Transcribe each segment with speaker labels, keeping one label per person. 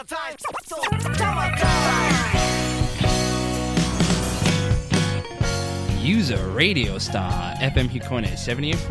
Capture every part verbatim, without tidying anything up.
Speaker 1: User Radio Star エフエム Hikone ななじゅうはちてんに。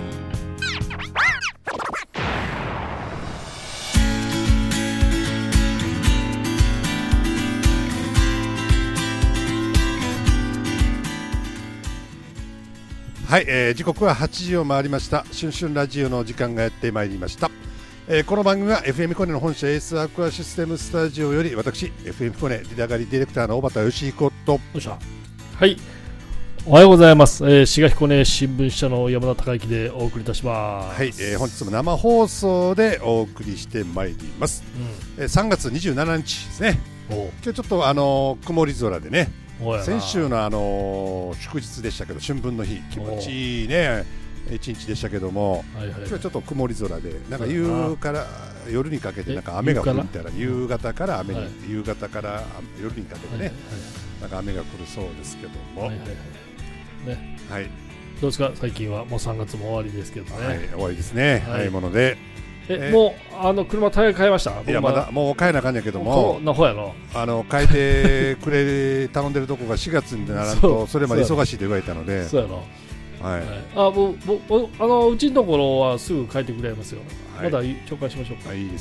Speaker 2: はい、えー、時刻ははちじを回りました。春春ラジオの時間がやってまいりました。えー、この番組は エフエム コネの本社エースアクアシステムスタジオより私 エフエム コネリダガリディレクターの小畑義彦と
Speaker 3: よっしゃはい、おはようございます。えー、滋賀彦根新聞社の山田孝之でお送りいたします。
Speaker 2: はい、えー、本日も生放送でお送りしてまいります。うん、えー、さんがつにじゅうしちにちですね。今日ちょっとあのー、曇り空でね、先週のあのー、祝日でしたけど春分の日気持ちいいね一日でしたけども、はいはいはい、今日はちょっと曇り空でなんか夕から夜にかけてなんか雨が降るみたいな、夕方から雨に、はい、夕方から夜にかけてね、はいはいはい、なんか雨が降るそうですけども、はいはいはいね、はい、
Speaker 3: どうですか最近はもうさんがつも終わりですけどね、
Speaker 2: はい、終わりですね、はい、はいもので
Speaker 3: ええもうあの車タイヤ変えました？
Speaker 2: いやまだもう変えなあかんやけども
Speaker 3: なほやろ
Speaker 2: あの変えてくれ頼んでるとこがしがつにならんと そ, それまで忙しいと言われたので
Speaker 3: そうやろはい、はい、あぼぼあのうちのところはすぐ変えてくれますよ、はい、まだ紹介しましょうか。
Speaker 2: いいです、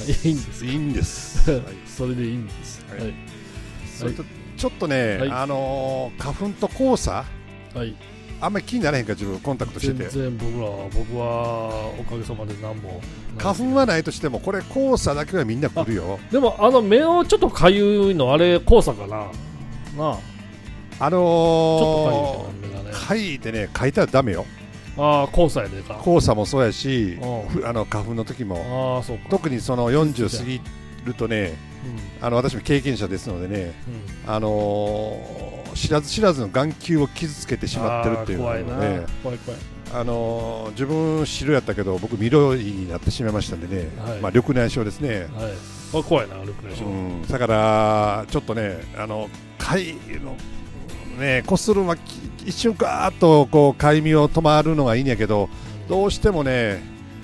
Speaker 3: はい、いいんです
Speaker 2: いいんですはい、
Speaker 3: それでいいんです、はいはい、
Speaker 2: それとちょっとね、はい、あのー、花粉と黄砂、はい、あんまり気にならへんか自分コンタクトしてて
Speaker 3: 全然僕ら僕はおかげさまで何も
Speaker 2: 花粉はないとしてもこれ黄砂だけはみんな来るよ。
Speaker 3: でもあの目をちょっとかゆいのあれ黄砂かななあ
Speaker 2: あのー、ちょっとかゆいけど目がねかいてねかいたらダメよ。
Speaker 3: ああ黄砂やでか
Speaker 2: 黄砂もそうやしあの花粉の時もあそうか特にそのよんじゅう過ぎるとね、うん、あの私も経験者ですのでね、うん、あのー、知らず知らずの眼球を傷つけてしまってるっていうので、ね、怖いな怖い怖いあのー、自分白やったけど僕緑になってしまいましたんでね、はいまあ、緑内障ですね、
Speaker 3: はい、怖いな緑内障、うん、
Speaker 2: だからちょっとねあのかいのねこするは一瞬ガーッとこうかゆみを止まるのがいいんやけど、うん、どうしてもね、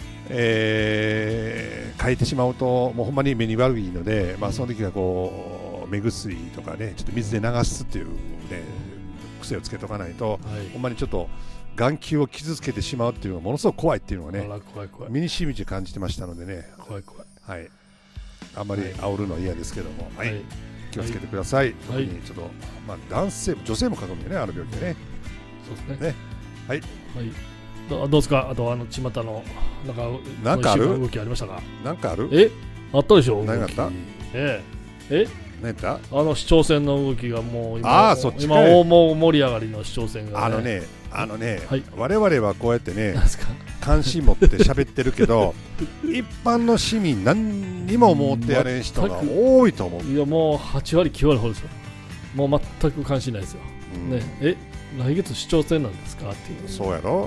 Speaker 2: えー、かいてしまうともうほんまに目に悪いので、まあ、その時はこう目薬とかねちょっと水で流すっていうね癖をつけとかないと、はい、ほんまにちょっと眼球を傷つけてしまうっていうのがものすごく怖いっていうのがね
Speaker 3: 怖い怖い
Speaker 2: 身にしみじ感じてましたのでね
Speaker 3: 怖い怖い、
Speaker 2: はい、あんまり煽るのは嫌ですけども、はいはい、気をつけてください、はい、特にちょっと、まあ、男性も女性もかかるんだよねあの病気でね。
Speaker 3: そうですね。ね
Speaker 2: はい。
Speaker 3: はい。ど, どうですかあとあの巷のなんか
Speaker 2: なんかある
Speaker 3: 動きありましたか？
Speaker 2: なんかある？
Speaker 3: えあったでしょ？
Speaker 2: 何があった？
Speaker 3: ええ。え？
Speaker 2: 何やった？
Speaker 3: あの市長選の動きがもう
Speaker 2: 今あそっち
Speaker 3: 今大盛り上がりの市長選が、ね、
Speaker 2: あのねあのね、はい、我々はこうやってね関心持って喋ってるけど一般の市民何にも思ってやれん人が多いと思う。
Speaker 3: いやもうはちわりきゅうわりほどですよ。もう全く関心ないですよ。うん、ねえ来月市長選なんですかっていう。
Speaker 2: そうやろ。はい。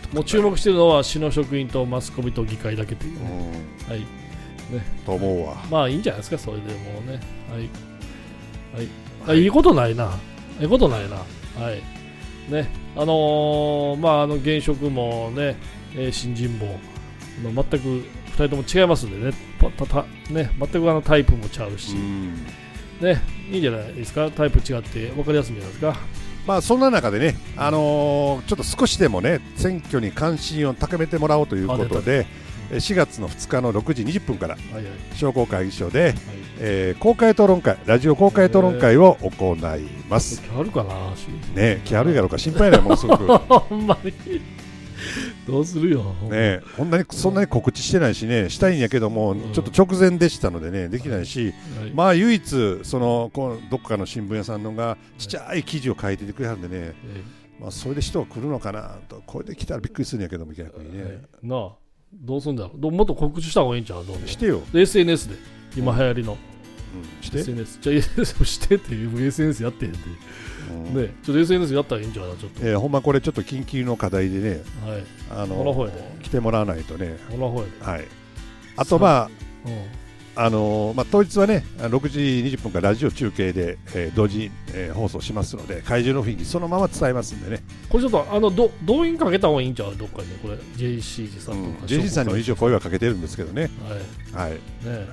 Speaker 3: もう注目しているのは市の職員とマスコミと議会だけというね。うん、はい。ね。
Speaker 2: と思うわ。
Speaker 3: まあいいんじゃないですかそれでもうね。はい。はい。はい、いいことないな。いいことないな。はい。ね。あのー、まああの現職もね、えー、新人も全くふたりとも違いますんでね。たたね全くあのタイプもちゃうし。うんね、いいんじゃないですかタイプ違って分かりやすいんじゃないですか。
Speaker 2: まあそんな中でね、あのー、ちょっと少しでもね選挙に関心を高めてもらおうということでしがつのふつかのろくじにじゅっぷんから、はいはい、商工会議所で、はいえー、公開討論会ラジオ公開討論会を行います。
Speaker 3: 気あるかな
Speaker 2: ね気悪いやろうか心配ないものすごく
Speaker 3: ほんまにどうするよ
Speaker 2: ねほんなにそんなに告知してないしねしたいんやけども、うん、ちょっと直前でしたのでねできないし、はい、まあ唯一そのこうどっかの新聞屋さんのがちっちゃい記事を書いててくれはるんでね、はいまあ、それで人が来るのかなとこれで来たらびっくりするんやけども逆にね、はい、
Speaker 3: なあどうするんだろうどもっと告知した方がいいんちゃうどう
Speaker 2: してよ
Speaker 3: エスエヌエス で今流行りの、
Speaker 2: うん、して
Speaker 3: エスエヌエス じゃあ エスエヌエス してっていう エスエヌエス やってへんでうんね、ちょっと エスエヌエス やったらいいんじゃないちょっと、
Speaker 2: えー、ほんまこれちょっと緊急の課題でね、はい、あの来てもらわないとね、はい、あとまあ、あのーまあ、当日はねろくじにじゅっぷんからラジオ中継で、えー、同時、えー、放送しますので会場の雰囲気そのまま伝えますんでね
Speaker 3: これちょっとあのど動員かけた方がいいんちゃうどっかにねこれ ジェイシー さんとか、
Speaker 2: うん、ジェイシー さんにも一応声はかけてるんですけどね
Speaker 3: はい、はい、ね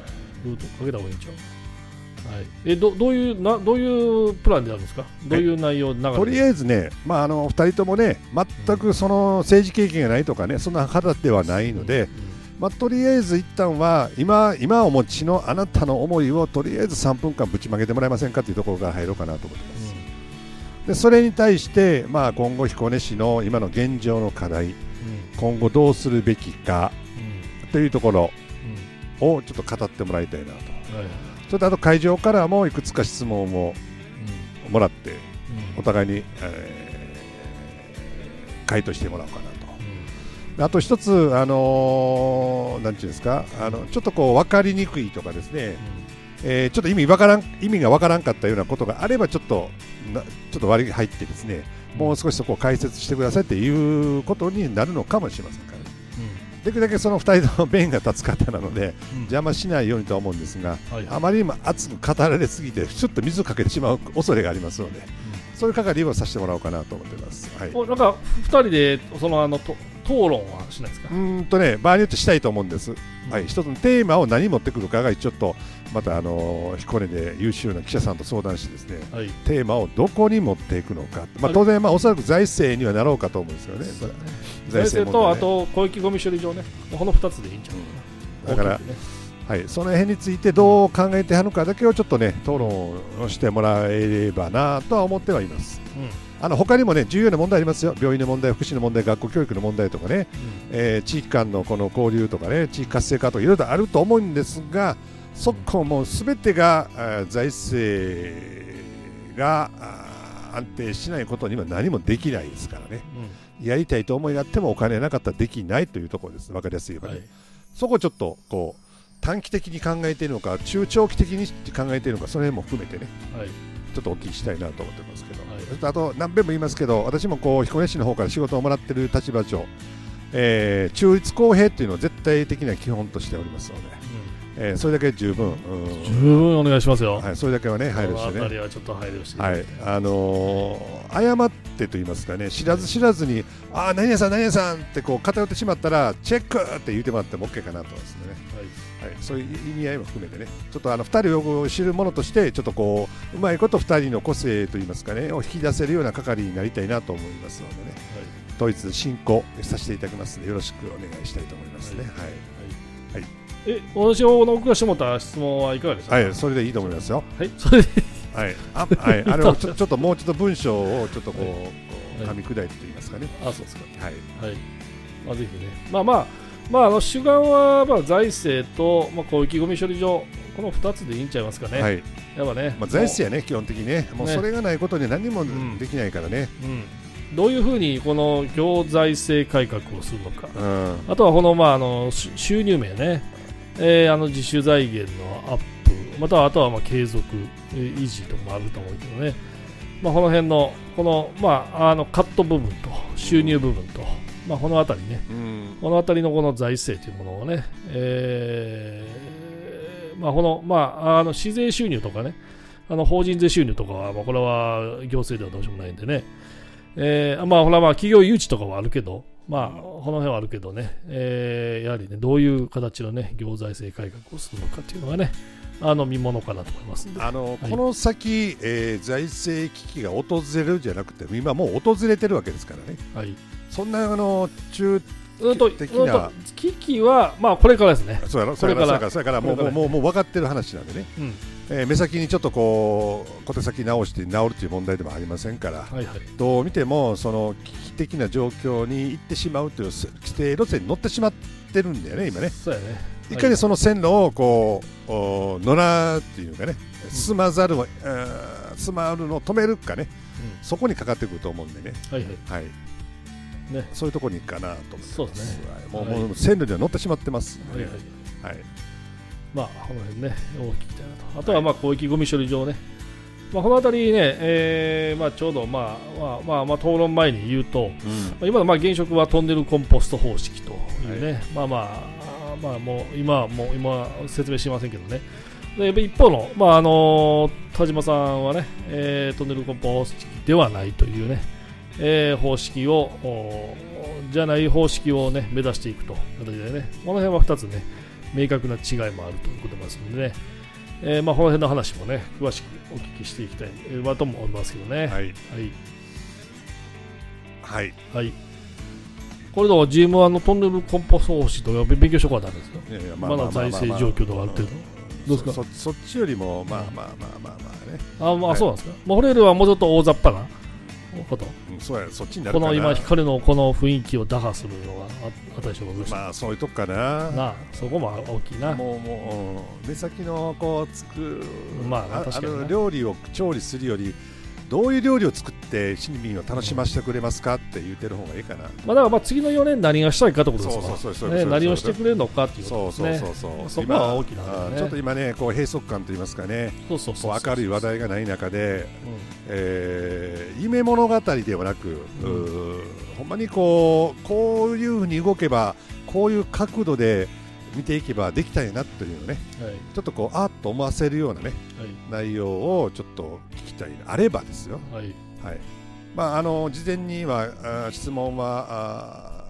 Speaker 3: ルートかけた方がいいんちゃう。はい、え ど, どういうなどういうプランであるんですか。どういう内容流れ
Speaker 2: とりあえずね、まあ、あのふたりともね全くその政治経験がないとかねそんな肌ではないので、うんうんまあ、とりあえず一旦は 今, 今お持ちのあなたの思いをとりあえずさんぷんかんぶちまけてもらえませんかというところから入ろうかなと思ってます、うん、でそれに対して、まあ、今後彦根市の今の現状の課題、うん、今後どうするべきか、うん、というところをちょっと語ってもらいたいなと、うんはいそれとあと会場からもいくつか質問をもらって、うん、お互いに、えー、回答してもらおうかなと、うん、あと一つ、あのー、なんていうんですかあのちょっとこう分かりにくいとかですね、うんえー、ちょっと意味わからん意味が分からんかったようなことがあればちょっとなちょっと割り入ってですね、うん、もう少しそこを解説してくださいっていうことになるのかもしれませんから、ねできるだけそのふたりとも弁が立つ方なので、うん、邪魔しないようにとは思うんですが、はい、あまりにも熱く語られすぎてちょっと水をかけてしまう恐れがありますので、うん、そういう係をさせてもらおうかなと思っています、はい、
Speaker 3: なんかふたりでそのあのと討論はしないですか。
Speaker 2: うんとね場合によってしたいと思うんです、うんはい、一つのテーマを何持ってくるかがちょっとまたあの彦根で優秀な記者さんと相談してですね、はい、テーマをどこに持っていくのか、まあ、当然まあおそらく財政にはなろうかと思うんですよね。それ
Speaker 3: 財政と、ね、あと広域ごみ処理場ねこのふたつでいいんちゃうかな、
Speaker 2: うん、だから、ねはい、その辺についてどう考えてはるのかだけをちょっとね討論をしてもらえればなとは思ってはいます、うん、あの他にもね重要な問題ありますよ。病院の問題、福祉の問題、学校教育の問題とかね、うんえー、地域間のこの交流とかね地域活性化とかいろいろあると思うんですがそこもすべてが財政が安定しないことには何もできないですからね、うん、やりたいと思いがあってもお金なかったらできないというところです。分かりやすい言えばね、はい、そこをちょっとこう短期的に考えているのか中長期的に考えているのかその辺も含めてね、はい、ちょっとお聞きしたいなと思ってますけど、はい、そしてあと何遍も言いますけど私もこう彦根市の方から仕事をもらっている立場上、えー、中立公平というのは絶対的な基本としておりますので、えー、それだけ十分、うん、
Speaker 3: 十分お願いしますよ、
Speaker 2: はい、それだけはね配慮してね、
Speaker 3: あたりはちょっと配慮して、
Speaker 2: はいあのー、誤ってと言いますかね知らず知らずにああ何々さん何々さんってこう偏ってしまったらチェックって言ってもらっても OK かなと思いますね、はいはい、そういう意味合いも含めてねちょっとあのふたりを知るものとしてちょっとこううまいことふたりの個性と言いますかねを引き出せるような係になりたいなと思いますのでね、はい、統一進行させていただきますのでよろしくお願いしたいと思いますね。はい、はいはい
Speaker 3: え私の送らせてもらった質問はいかがですか。
Speaker 2: はいそれでいいと思いますよ。
Speaker 3: はいそれで
Speaker 2: はいあはいあれをちょちょっともうちょっと文章をちょっとこう、はい、こう噛み砕いてと言いますかね。
Speaker 3: あそうですか。
Speaker 2: はい
Speaker 3: はいまあぜひねまあまあまああの主眼はまあ財政とまあ広域ごみ処理場このふたつでいいんちゃいますかね。はいやっぱね
Speaker 2: まあ財政やね基本的にねもうそれがないことには何もできないからね。
Speaker 3: うん、うんどういうふうにこの行財政改革をするのか、うん、あとはこの、まあ、あの収入面ね、えー、あの自主財源のアップまたはあとはまあ継続、えー、維持とかもあると思うけどね、まあ、この辺のこの、まあ、あのカット部分と収入部分と、まあ、このあたりね、うん、このあたりのこの財政というものをね、えーまあこのまあ、あの市税収入とかねあの法人税収入とかは、まあ、これは行政ではどうしようもないんでねえー、まあほらまあ企業誘致とかはあるけど、まあこの辺はあるけどね、えー、やはりねどういう形のね行財政改革をするのかっていうのがねあの見ものかなと思いますんで。
Speaker 2: あの、はい、この先、えー、財政危機が訪れるじゃなくて今もう訪れてるわけですからね。はい。そんなあの中
Speaker 3: うんと的な危機はまあこれからですね。
Speaker 2: そうやろ。それからそれからもうもうもうもう分かってる話なんでね。うんえー、目先にちょっとこう小手先直して治るという問題でもありませんから、はいはい、どう見てもその危機的な状況に行ってしまうという規定路線に乗ってしまってるんだよね今ね。
Speaker 3: そうやね。
Speaker 2: いかにその線路をこう乗らっていうかね進まざるを、うん、進まるのを止めるかね、うん、そこにかかってくると思うんでね。はいはいはいね、そういうところに行くかなと思ってます。
Speaker 3: そうですね。
Speaker 2: もう、はい、もう線路には乗ってしまってます、ね。はいはい。はい
Speaker 3: まあ、この辺ね、大きいたいなと。あとは、まあ、広域ごみ処理場ね。まあ、この辺りね、えーまあ、ちょうど、まあまあまあまあ、討論前に言うと、うんまあ、今のまあ現職はトンネルコンポスト方式というね、はい、まあまあ、まあ、もう今はもう今説明しませんけどね。で一方の、まああの田島さんはね、えー、トンネルコンポストではないというね、えー、方式をじゃない方式をね目指していくという形でね、この辺はふたつね。 明確な違いもあるということですのでね、えーまあ、この辺の話もね詳しくお聞きしていきたいなとも思いますけどね。
Speaker 2: はい
Speaker 3: はい、
Speaker 2: はい
Speaker 3: はい、これだから ジーエムワン のトンネルコンポ送信とか勉強しとこうかなんですよ。いやいや、まあ、まだ財政状況とかある程度どうですか。
Speaker 2: そ, そ, そっちよりもまあまあまあまあまあね、
Speaker 3: あ、まあ、はい、そうなんですか。まあ、これよりはもうちょっと大雑把なこと、
Speaker 2: うん、そうや、そっちになるかな。
Speaker 3: この今光のこの雰囲気を打破するのがあったでしょうか。
Speaker 2: まあそういうとこかな。
Speaker 3: なあ、そこも大きいな。
Speaker 2: もうもう目先のこうつく、
Speaker 3: まあ、
Speaker 2: あ
Speaker 3: 確かに
Speaker 2: あの料理を調理するよりどういう料理を作って市民を楽しませてくれますかって言ってる方がいいかな。
Speaker 3: まあ、だからまあ次のよねん何がしたいかってことですか。
Speaker 2: そうそうそうそう、
Speaker 3: ね、何をしてくれるのかっていうことですね。
Speaker 2: そうそうそうそう、
Speaker 3: そこは大きな、ね、
Speaker 2: ちょっと今ねこう閉塞感と言いますかね、
Speaker 3: そうそうそうそう、
Speaker 2: 明るい話題がない中で、うん、えー、夢物語ではなく、うん、ほんまにこうこういうふうに動けばこういう角度で見ていけばできたいなというのね、はい、ちょっとこうあっと思わせるようなね、はい、内容をちょっと聞きたいあればですよ。はいはい、まあ、あの事前には質問は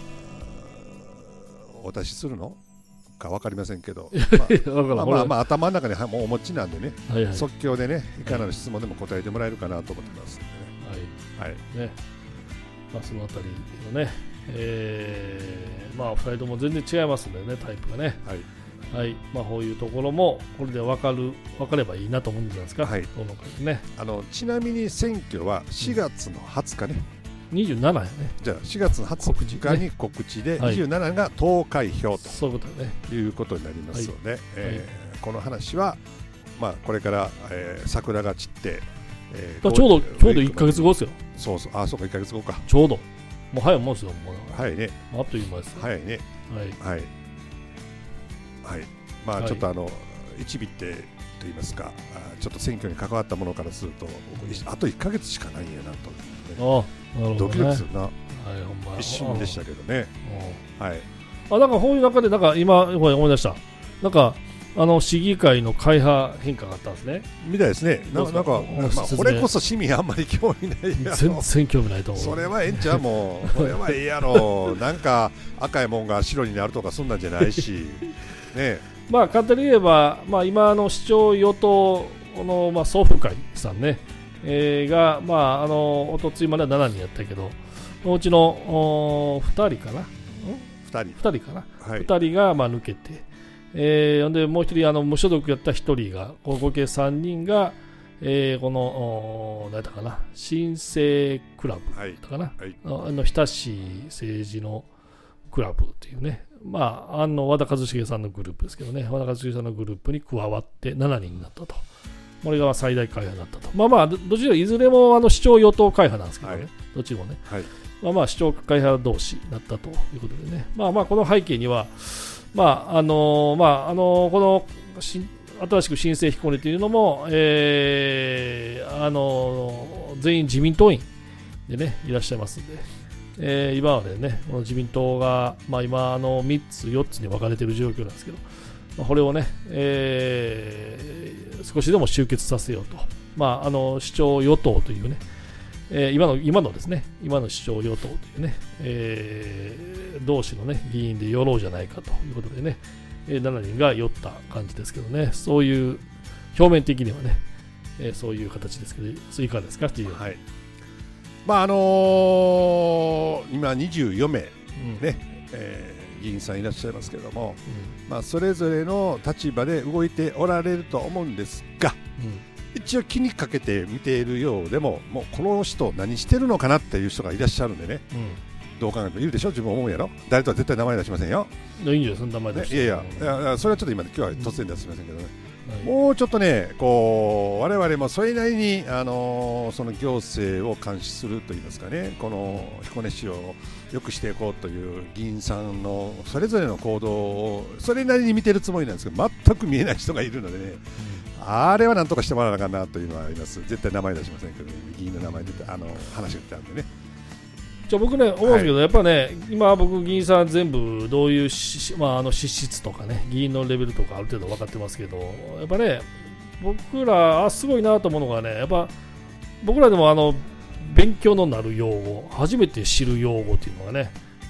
Speaker 2: お渡しするのか分かりませんけど、まあ、まあまあまあ頭の中にもうお持ちなんでね、はいはい、即興でねいかなる質問でも答えてもらえるかなと思ってますんでね。はいはいね、
Speaker 3: まあ、そのあたりのね、えー、まあふたりとも全然違いますんでね、タイプがね。はいはい、まあ、こういうところもこれで分かる分かればいいなと思うんじゃないですか。はい、どのかね、
Speaker 2: あのちなみに選挙はしがつのはつかね、
Speaker 3: うん、にじゅうしちやね。
Speaker 2: じゃあしがつのはつかに告知でにじゅうしちが投開票と、
Speaker 3: そういうことね、
Speaker 2: いうことになりますので、はいえーはい、この話は、まあ、これから、えー、桜が散って、
Speaker 3: えー、ちょうどちょうどいっかげつごですよ。
Speaker 2: そうそう、あそうかいっかげつごか。
Speaker 3: ちょうどもう早いもんですよ。もう
Speaker 2: 早いね。
Speaker 3: あっという間です。
Speaker 2: 早いね。はいはいはい。まあちょっとあの、はい、一尾ってと言いますか、ちょっと選挙に関わったものからすると、うん、あといっかげつしかないんやなと、ね、あなるほどね、ドキドキするな、はい、ほんま一瞬でしたけどね。はい。
Speaker 3: あ、なんかこういう中でなんか今思い出した。なんかあの市議会の会派変化があったんですね。
Speaker 2: みたいですね。な, なんか、まあ、これこそ市民あんまり興味ないやろ。
Speaker 3: 全然興味ないと思う。
Speaker 2: それはええんちゃう、もうこれはええやろ。なんか赤いもんが白になるとかそんなんじゃないしね。
Speaker 3: まあ簡単に言えば、まあ、今の市長与党の、まあ、総府会さんね、えー、が、まあ、あのおとついまではしちにんやったけど、そのうちのふたりかな、
Speaker 2: ふたり
Speaker 3: ふたりかな、はい、ふたりがまあ抜けて、えー、でもう一人あの無所属やったひとりが合計さんにんが、えー、この何だかな、新生クラブだったかな、はいはい、あの日田市政治のクラブっていうね、まあ、あの和田一茂さんのグループですけどね、和田一茂さんのグループに加わってしちにんになったと。これが最大会派になったと。まあまあ、どちらいずれもあの市長与党会派なんですけどね、はい、どっちもね、はい、まあまあ市長会派同士になったということでね、まあまあこの背景には、まああのまああのこの新しく新生彦根というのも、えー、あの全員自民党員でねいらっしゃいますんで、えー、今までねこの自民党が、まあ、今あのみっつよっつに分かれている状況なんですけど、まあ、これをね、えー、少しでも集結させようと、まあ、あの市長与党というね、えー、今の今のですね今の市長与党というね、えー、同志のね議員で寄ろうじゃないかということでね、しちにんが寄った感じですけどね、そういう表面的にはね、えー、そういう形ですけど、それいかがですかっていう。
Speaker 2: はい、まああのー、今にじゅうよめい、うんねえー、議員さんいらっしゃいますけれども、うんまあ、それぞれの立場で動いておられると思うんですが、うん、一応気にかけて見ているようでも、もうこの人何してるのかなっていう人がいらっしゃるんでね、うん、どう考えてもいるでしょ、自分思うやろ、誰とは絶対名前出しませんよ。
Speaker 3: いいんじゃない、その名前出して、
Speaker 2: ね、いやいやいや、それはちょっと今、今日は突然出しませんけどね、うんはい、もうちょっとね、こう我々もそれなりに、あのー、その行政を監視するといいますかね、この彦根市を良くしていこうという議員さんのそれぞれの行動をそれなりに見てるつもりなんですけど、全く見えない人がいるのでね、うん、あれはなんとかしてもらわなあかんなというのはあります。絶対名前出しませんけど、ね、議員の名前出てあの話が出たんでね。
Speaker 3: じゃあ僕ね思うんですけど、はい、やっぱね今僕議員さん全部どういうし、まあ、あの資質とかね議員のレベルとかある程度分かってますけど、やっぱね僕らあすごいなと思うのがね、やっぱ僕らでもあの勉強のなる用語、初めて知る用語っていうのがね、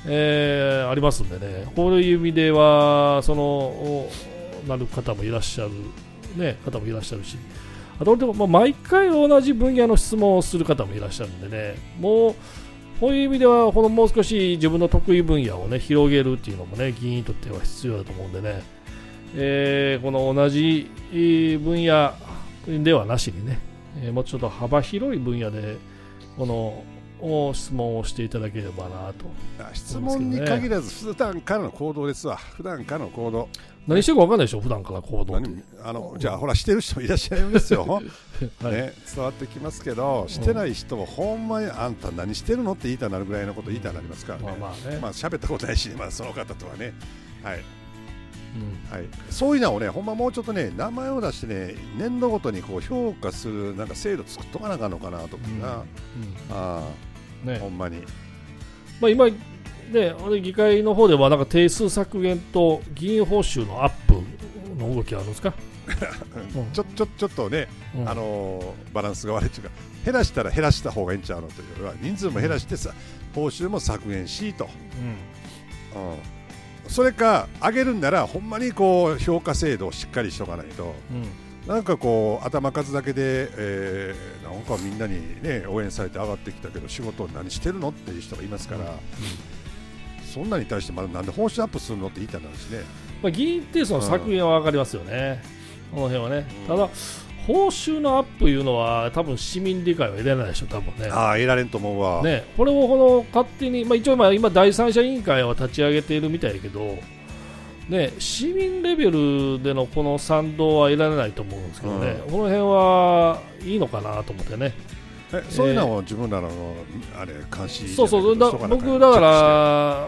Speaker 3: えー、ありますんでね、こういう意味ではそのなる方もいらっしゃる、ね、方もいらっしゃるし、あとでも、まあ、毎回同じ分野の質問をする方もいらっしゃるんでね、もうこういう意味ではこのもう少し自分の得意分野を、ね、広げるっていうのもね、議員にとっては必要だと思うんでね、えー、この同じ分野ではなしにね、えー、もうちょっと幅広い分野でこの質問をしていただければなと、
Speaker 2: ね、質問に限らず普段からの行動ですわ。普段からの行動、
Speaker 3: 何してるか分かんないでしょ、普段から行動って。
Speaker 2: あのじゃあほらしてる人もいらっしゃるんですよ、はいね、伝わってきますけど、してない人もほんまにあんた何してるのって言いたくなるぐらいのこと言いたくなりますからね。まあまあね、まあ喋ったことないし、まあ、その方とはね、はい、うんはい、そういうのをね、ほんまもうちょっとね、名前を出してね、年度ごとにこう評価するなんか制度作っとかなあかんのかなと思うな、うんうん、あね、ほんまに、
Speaker 3: まあ、今ね、議会の方ではなんか定数削減と議員報酬のアップの動きあるんですか
Speaker 2: ちょちょちょっとね、うん、あのー、バランスが悪いというか、減らしたら減らした方がいいんちゃうのというよりは、人数も減らしてさ、うん、報酬も削減しと、うんうん、それか上げるんならほんまにこう評価制度をしっかりしとかないと、うん、なんかこう頭数だけで、えー、なんかみんなに、ね、応援されて上がってきたけど仕事を何してるのっていう人がいますから、うんうん、そんなに対してまだなんで報酬アップするのって言いたいなんですね。
Speaker 3: まあ、議員ってその削減は分かりますよね、うん、この辺はね、うん、ただ報酬のアップいうのは多分市民理解は得られないでしょ、多分ね。
Speaker 2: ああ、得られんと思うわ、
Speaker 3: ね、これをこの勝手に、まあ、一応まあ今第三者委員会は立ち上げているみたいだけど、ね、市民レベルでのこの賛同は得られないと思うんですけどね、うん、この辺はいいのかなと思ってね。
Speaker 2: えそういうのを自分らのあれ監視、
Speaker 3: そうそうだ僕だから、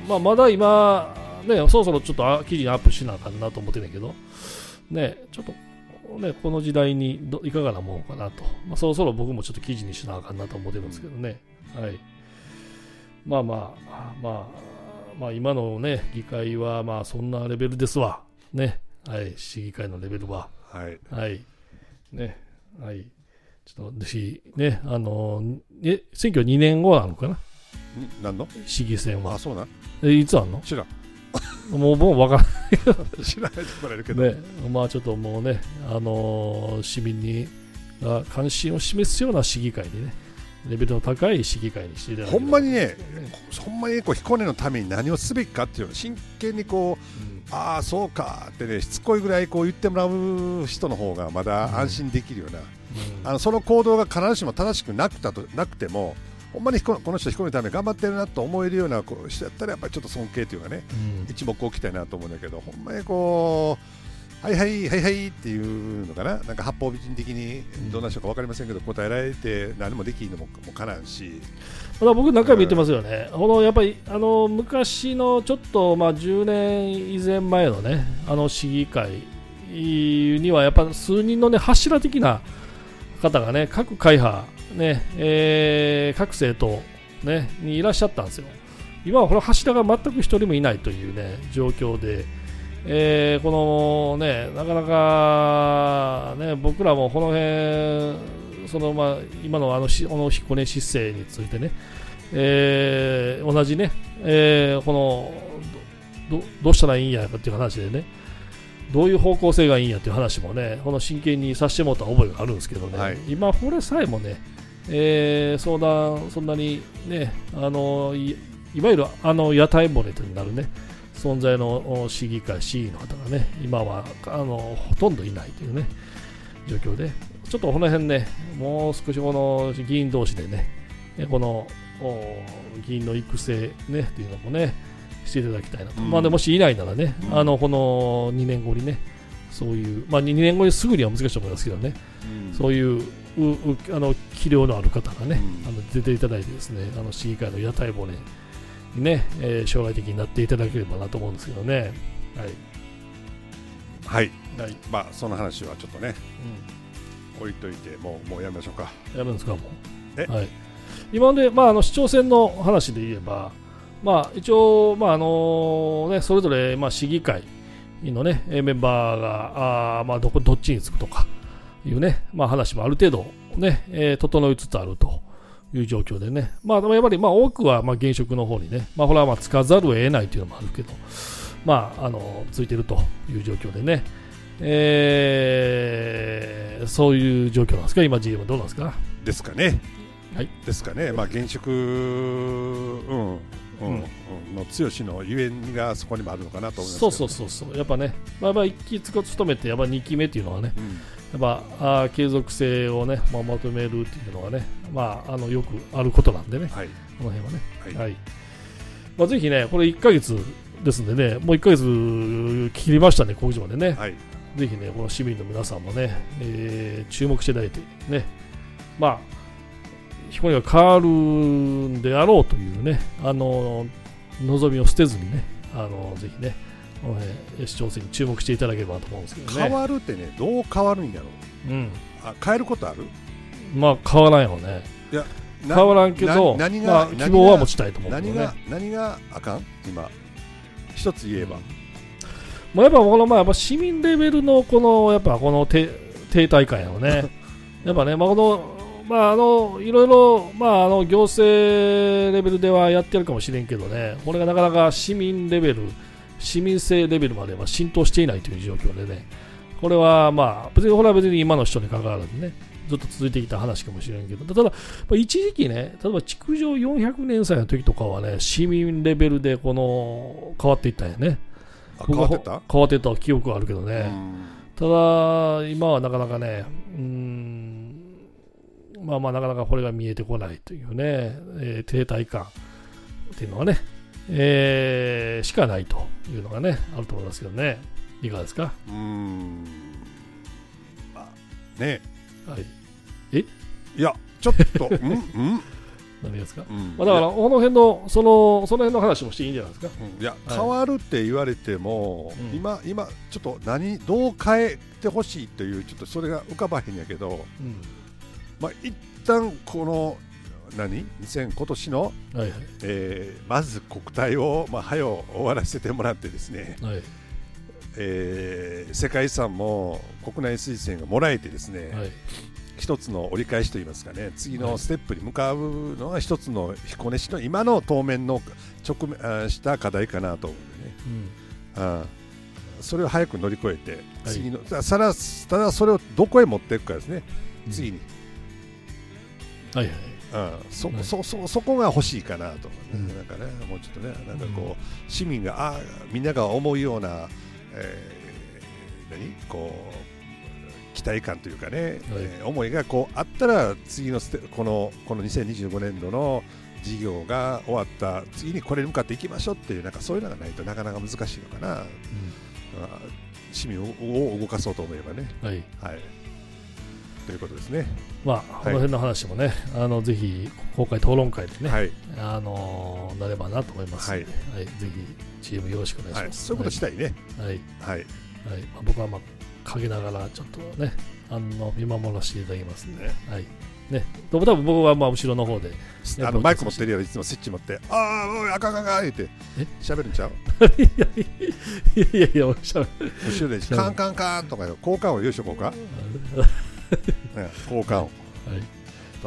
Speaker 3: まあ、まだ今、ね、そろそろちょっと記事にアップしなあかんなと思ってるんだけど、ね、ちょっと、ね、この時代にどいかがなものかなと、まあ、そろそろ僕もちょっと記事にしなあかんなと思ってるんですけどね、うん、はい、まあまあ、まあ、まあ、今の、ね、議会はまあそんなレベルですわ、ね、はい、市議会のレベルは、はいはいねはい、ちょっと私ね、あのえ選挙にねんごなのかな、
Speaker 2: 何の
Speaker 3: 市議選は。
Speaker 2: あ、そうなん
Speaker 3: えいつあんの？
Speaker 2: 知らん
Speaker 3: もうもう分からない
Speaker 2: 知らないとこられるけど、
Speaker 3: ね、まあちょっともうね、あのー、市民にが関心を示すような市議会にね、レベルの高い市議会にしていただければ、
Speaker 2: ほんまにね、ほんまにこう彦根のために何をすべきかっていうのを真剣にこう、うん、ああそうかってね、しつこいぐらいこう言ってもらう人の方がまだ安心できるような、うんうん、あのその行動が必ずしも正しくなくたとなくても、ほんまにこの人彦根のために頑張ってるなと思えるようなこう人やったらやっぱりちょっと尊敬というかね、うん、一目置きたいなと思うんだけど、ほんまにこうはいはいはいはいっていうのかな、なんか八方美人的にどんな人か分かりませんけど、答えられて何もできんのももかなんし、
Speaker 3: まだ僕何回も言ってますよね、うん、このやっぱりあの昔のちょっとまあじゅうねん以前前のね、あの市議会にはやっぱ数人のね柱的な方がね、各会派ね、えー、各政党、ね、にいらっしゃったんですよ。今はこの柱が全く一人もいないというね状況で、えー、このねなかなかね、僕らもこの辺そのまあ今のあのしこの彦根市政についてね、えー、同じね、えー、この ど, どうしたらいいんやかっていう話でね、どういう方向性がいいんやっていう話もね、この真剣にさせてもらった覚えがあるんですけどね、はい、今これさえもね、えー、相談そんなにね、あの い, いわゆるあの屋台骨となるね存在の市議会市議の方がね、今はあのほとんどいないというね状況で、ちょっとこの辺ね、もう少しこの議員同士でね、この議員の育成ねというのもねしていただきたいなと、うん、まあでもしいないならね、うん、あのこのにねんごにね、そういう、まあ、にねんごにすぐには難しいと思いますけどね、うん、そういうううあの器量のある方がね、うん、あの出ていただいてですね、あの市議会の屋台骨にね、えー、将来的になっていただければなと思うんですけどね。
Speaker 2: はい、はいはい、まあその話はちょっとね、うん、置いといてもうもうやめましょうか。
Speaker 3: やるんですかもう。え、はい、今で、まあ、あの市長選の話で言えば、まあ、一応、まああのね、それぞれ、まあ、市議会の、ね、メンバーがあ、まあ、どこどっちにつくとかいう、ね、まあ、話もある程度、ねえー、整いつつあるという状況でね、まあ、やっぱりまあ多くはまあ現職の方にね、まあ、これはまあつかざるを得ないというのもあるけど、まあ、あのついてるという状況でね、えー、そういう状況なんですか、今 ジーエム どうなんですか。
Speaker 2: ですかね、
Speaker 3: はい、
Speaker 2: ですかね、まあ、現職、うんうんうんうん、の強しのゆえんがそこにもあるのかなと思いますけど、ね、そう
Speaker 3: そうそうそう、やっぱね、まあ、まあいっきつを務めて、やっぱにきめっていうのはね、うん、やっぱあ継続性をね、まあ、求めるっていうのがね、まあ、あのよくあることなんでね、はい、この辺はね、はいはい、まあ、ぜひね、これいっかげつですんでね、もういっかげつ切りましたね、告示までね、はい、ぜひね、この市民の皆さんもね、えー、注目していただいてね、まあ、彦根が変わるんであろうというね、あの望みを捨てずにね、あのぜひね、えー、市長選に注目していただければと思うんですけどね。
Speaker 2: 変わるってね、どう変わるんやろう、うん、あ変えることある？
Speaker 3: まあ変わらんよね。いや変わらんけど、何が、まあ、希望は持ちたいと思うけどね。
Speaker 2: 何が何があかん？今一つ言えば、うん、
Speaker 3: まあ、やっぱこのまあやっぱ市民レベルのこのやっぱこの停滞感やろね。やっぱね、まあこのまあ、あのいろいろ、まあ、あの行政レベルではやってるかもしれんけどね、これがなかなか市民レベル、市民性レベルまでは浸透していないという状況でね、これはまあ別にこれは別に今の人に関わらずね、ずっと続いてきた話かもしれんけど、ただ、一時期ね、例えば築城よんひゃくねん祭の時とかはね、市民レベルでこの変わっていったんやね。
Speaker 2: 変わってた？
Speaker 3: 変わってた記憶はあるけどね。ただ、今はなかなかね、うーんまあまあなかなかこれが見えてこないというね、えー、停滞感っていうのはね、えー、しかないというのがねあると思いますけどね、いかがですか。
Speaker 2: うーん、まあね、
Speaker 3: はい、え
Speaker 2: いやちょっとうんうん
Speaker 3: 何ですか、うん、まあ、だからこの辺のそのその辺の話もしていいんじゃないですか。
Speaker 2: うん、いや、はい、変わるって言われても、うん、今今ちょっと何どう変えてほしいというちょっとそれが浮かばへんやけど、うん、まあ、一旦この何にせん今年の、はいはい、えー、まず国体を、まあ、早う終わらせてもらってですね、はい、えー、世界遺産も国内推薦がもらえてですね、はい、一つの折り返しといいますかね、次のステップに向かうのは一つの彦根市の今の当面の直面した課題かなと思うんでね、うん、あそれを早く乗り越えて、はい、次のただ、ただそれをどこへ持っていくかですね、うん、次に、はいはい、うん、そ, はい、そ, そ, そこが欲しいかなと、うん、なんかね、もうちょっとね、なんかこう、うん、市民があみんなが思うような、えー、何こう期待感というかね、はい、えー、思いがこうあったら次のステこのこのにせんにじゅうごねんどの事業が終わった次にこれに向かっていきましょうっていうなんかそういうのがないとなかなか難しいのかな、うん、市民 を, を動かそうと思えばね、はい、はい、ということですね。
Speaker 3: まあ、この辺の話もね、はい、あのぜひ公開討論会でね、はい、あのなればなと思いますので、はいはい、ぜひチームよろしくお願いします。はい、
Speaker 2: そういうことしたいね。
Speaker 3: はい、はいはい、まあ、僕はまあ陰ながらちょっとね、あの見守らせていただきますんで、ね、はいね、多分僕はまあ後ろの方で、ね、
Speaker 2: あのマイク持ってるよりいつもスイッチ持って、ああ、おい、あかんあかんあかん言って喋るんちゃう？
Speaker 3: いやいやいやいや、後
Speaker 2: ろでカンカンカンとか交換音用意しとこうか。交換音、はい、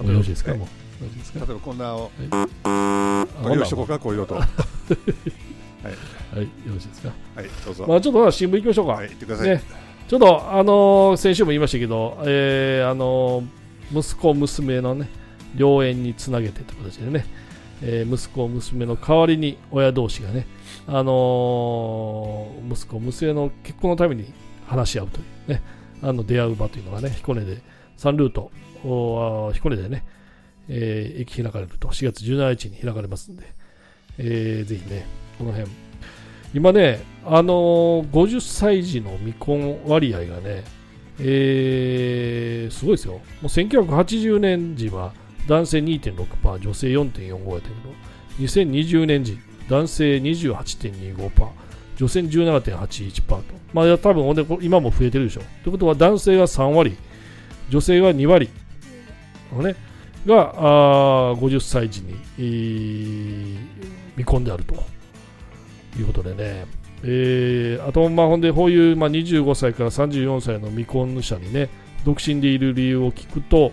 Speaker 2: よろしいですか。もう例えばこんなを用意しとこうか、こういう音。はい、
Speaker 3: はい、よろしいですか。
Speaker 2: はい、どうぞ。
Speaker 3: まあちょっと新聞行きましょうか。
Speaker 2: はい、行ってください。
Speaker 3: ね、ちょっとあのー、先週も言いましたけど、えー、あのー、息子娘のね良縁につなげてという形でね、えー、息子娘の代わりに親同士がね、あのー、息子娘の結婚のために話し合うというね、あの出会う場というのがね、彦根でさんルート彦根でね、えー、駅開かれるとしがつじゅうしちにちに開かれますんで、えー、ぜひねこの辺今ね、あのー、ごじゅっさい児の未婚割合がね、えー、すごいですよ。もうせんきゅうひゃくはちじゅうねん時は男性 にてんろくパーセント、女性 よんてんよんご やったけど、にせんにじゅうねん時男性 にじゅうはちてんにごパーセント、女性 じゅうななてんはちいちパーセント と、まあ多分今も増えてるでしょ。ということは男性がさんわり、女性がにわりのねがあごじゅっさい児に、えー、未婚であるということでね、えー、あとまあほんでこういう、まあ、にじゅうごさいからさんじゅうよんさいの未婚者にね独身でいる理由を聞くと、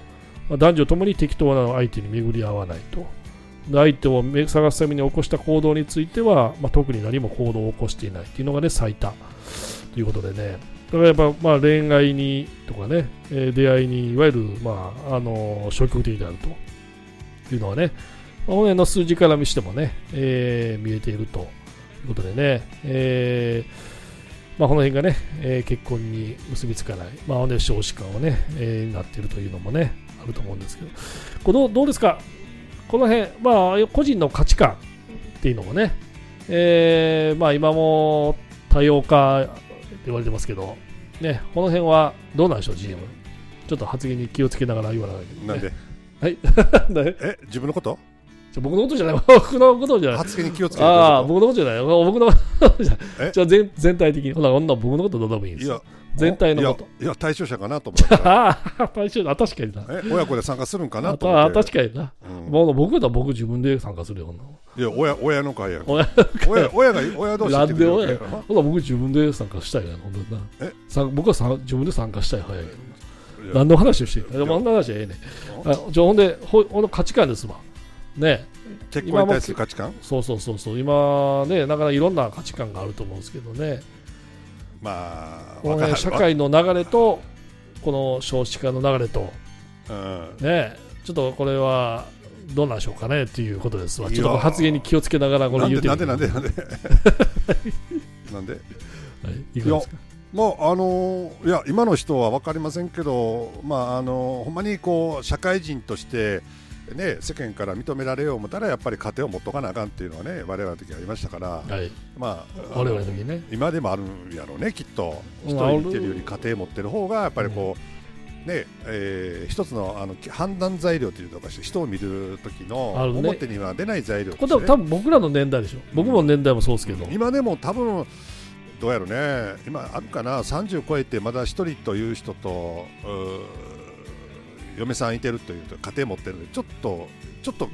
Speaker 3: まあ、男女ともに適当な相手に巡り合わないと。で相手を探すために起こした行動については、まあ、特に何も行動を起こしていないというのがね最多ということでね、だからやっぱ、まあ、恋愛にとかね、えー、出会いにいわゆる、まああのー、消極的であるというのはね、まあ、この辺の数字から見してもね、えー、見えているということでね、えーまあ、この辺がね、えー、結婚に結びつかない、まあ、ね、少子化をね、えー、になっているというのもねあると思うんですけど、これどう、どうですかこの辺、まあ、個人の価値観っていうのもね、えーまあ、今も多様化って言われてますけど、ね、この辺はどうなんでしょう、ジーエム。ちょっと発言に気をつけながら言わないと、ね。
Speaker 2: なんで
Speaker 3: はい
Speaker 2: え、自分のこと
Speaker 3: 僕のことじゃない、僕のことじゃない。
Speaker 2: 発言に気をつけて
Speaker 3: ああ、僕のことじゃない。僕のことじゃない。じゃあ全、全体的に。ほら、女僕のことどうでもいいんですよ。全体のこと。
Speaker 2: いや、いや対象者かなと思った。
Speaker 3: ああ、対象者、確かにな。
Speaker 2: え、親子で参加するんかなと思
Speaker 3: って。あ
Speaker 2: あ、
Speaker 3: 確かにな。うん、もう僕だったら僕自分で参加するよ。
Speaker 2: いや、親、親の会や。親、親、親が、親同士
Speaker 3: なんで親や。ほら、僕自分で参加したいな、本当にな。え僕はさ自分で参加したい早いけど。何の話をしている。でも、あんな話はええね。あじゃあ、ほんで、ほほんの価値観ですわ。ね。
Speaker 2: 結婚に対する価値観？
Speaker 3: そうそうそうそう。今ね、なかなかいろんな価値観があると思うんですけどね。
Speaker 2: まあ、
Speaker 3: この、ね、社会の流れとこの少子化の流れと、うん、ね、ちょっとこれはどうなんでしょうかねっていうことですわ。ちょっと発言に気をつけながらこれ言うてみて。
Speaker 2: なんでなんでなんでなんで、はい、
Speaker 3: いかがですか。
Speaker 2: もうあのー、いや今の人は分かりませんけど、まああのー、ほんまにこう社会人としてね、世間から認められよう思ったらやっぱり家庭を持っとかなあかんっていうのはね我々の時ありましたから、はい、まあ
Speaker 3: 我々の時ね
Speaker 2: 今でもあるんやろうねきっと。一人生きてるより家庭持ってる方がやっぱりこう、うん、ねえー、一つの、あの判断材料というのかして人を見る時の表には出ない材料として、ね、
Speaker 3: これ多分僕らの年代でしょ。僕も年代もそうですけど、
Speaker 2: うん、今でも多分どうやろうね、今あるかな、さんじゅう超えてまだ一人という人と嫁さんいてるというと家庭持ってるのでちょっとちょっと、うん、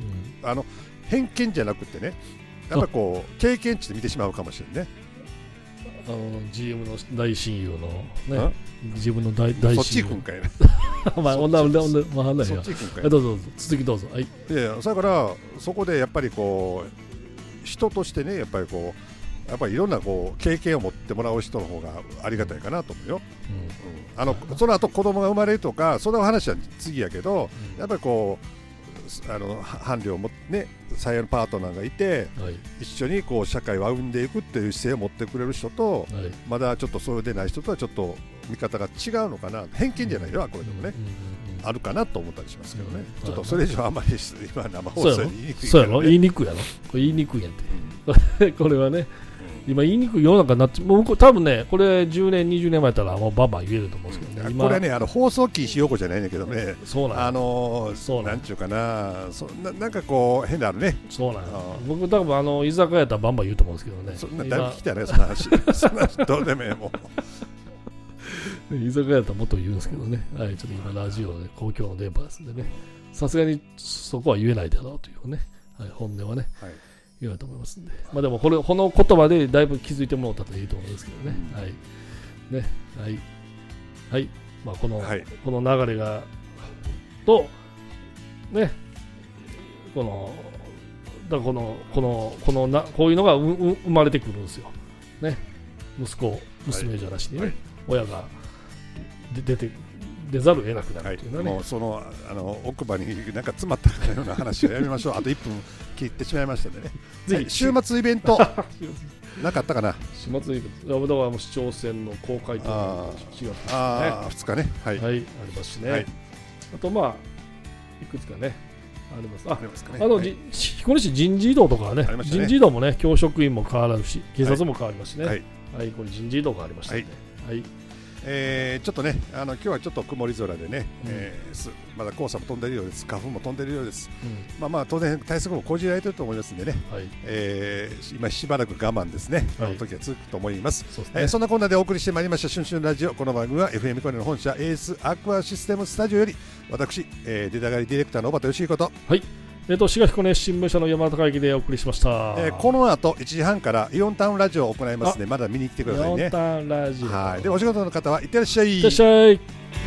Speaker 2: あの偏見じゃなくてね、やっぱこう経験値で見てしまうかもしれないね。
Speaker 3: あの ジーエム の大親友のね、自分の大大親友。
Speaker 2: そっち行くんかいね。
Speaker 3: まあ、女、女、女、まあ、女や。
Speaker 2: そっち行くんかい。
Speaker 3: どうぞどうぞ、続きどうぞ。はい。
Speaker 2: いや、だからそこでやっぱりこう人としてね、やっぱりこうやっぱりいろんなこう経験を持ってもらう人の方がありがたいかなと思うよ。うんうん、あのその後子供が生まれるとかその話は次やけど、うん、やっぱりこうあの伴侶をもね最愛のパートナーがいて、はい、一緒にこう社会を歩んでいくっていう姿勢を持ってくれる人と、はい、まだちょっとそうでない人とはちょっと見方が違うのかな、偏見じゃないよ、これでもね、うんうん、あるかなと思ったりしますけどね、うん、ちょっとそれ以上あんまり今生放送に言いにくいから、ね、
Speaker 3: そうやろ、言いにくいやろ、これ言いにくいやんて、うん、これはね今言いにくい世の中になって、もう多分ね、これじゅうねん、にじゅうねんまえだったらもうバンバン言えると思うんですけどね。
Speaker 2: これね、あの放送禁止用語じゃないんだけどね、
Speaker 3: そうなん
Speaker 2: あのー、なんちゅうかな、そな、なんかこう変なあるね。
Speaker 3: そうなん僕多分あの居酒屋やったらバンバン言うと思うんですけどね。
Speaker 2: そんな誰聞きたいね、その話。そんな話どうでもええもん。
Speaker 3: 居酒屋やったらもっと言うんですけどね。はい、ちょっと今ラジオで公共の電波ですんでね。さすがにそこは言えないだろうというね。はい、本音はね。はい、言うと思いますんで、まあ、でもこれこの言葉でだいぶ気づいてもらったといいと思うんですけどね、うん、はいねはいはい、まあこの、はい、この流れがとねこのだこのこのこのなこういうのがうう生まれてくるんですよね、息子娘じゃなしにね、はいはい、親がで出て出ざるを得なくなるというのはね、
Speaker 2: はい、もうそのあの奥歯になんか詰まったような話をやめましょう。あといっぷん切ってしまいましたのでね。ぜひ週末イベントなかったかな。
Speaker 3: 週末イベント、だからもう市長選の公開というのがしがつですね。
Speaker 2: ああふつかね、はい、
Speaker 3: はい、ありますしね、はい、あとまあいくつかねあります。あ、
Speaker 2: ありますかね、
Speaker 3: あの、はい、彦根市人事異動とかは ね, ね人事異動もね、教職員も変わらずし警察も変わりますしね、はい、はい、これ人事異動がありましたので、はい、はい、え
Speaker 2: ー、ちょっとね、あの今日はちょっと曇り空でね、うん、えー、まだ黄砂も飛んでいるようです、花粉も飛んでいるようです、うん、まあまあ当然対策も講じられていると思いますんでね、はい、えー、今しばらく我慢ですね、はい、あの時は続くと思います。 そ, うですね、えー、そんなこんなでお送りしてまいりました春春ラジオ。この番組は エフエム 彦根の本社エースアクアシステムスタジオより私、えー、出たがりディレクターの小畑義彦と、
Speaker 3: はい、えー、と滋賀彦根新聞社の山形会議でお送りしました、
Speaker 2: えー、この後いちじはんからイオンタウンラジオを行いますのでまだ見に来てくださいね。
Speaker 3: イオンタウンラジオ、
Speaker 2: はい、でお仕事の方はいってらっしゃい。
Speaker 3: いってらっしゃい。